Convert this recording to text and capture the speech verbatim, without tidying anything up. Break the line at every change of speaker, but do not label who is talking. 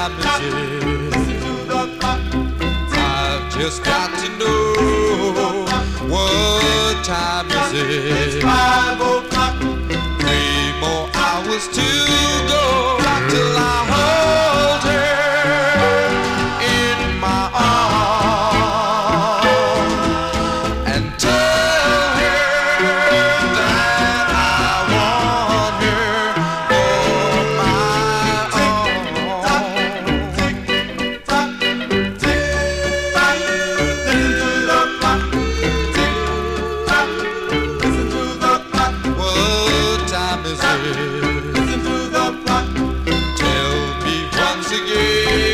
time is it? I've just got to know what time is it?
It's five o'clock.
Three more hours to go till I hold her in my arms and tell her that I want her for my own.
Tick tock, tick tock. Listen to the clock. Tick tock. Listen to the clock.
What time is it?
Listen to the clock.
Tell me once again.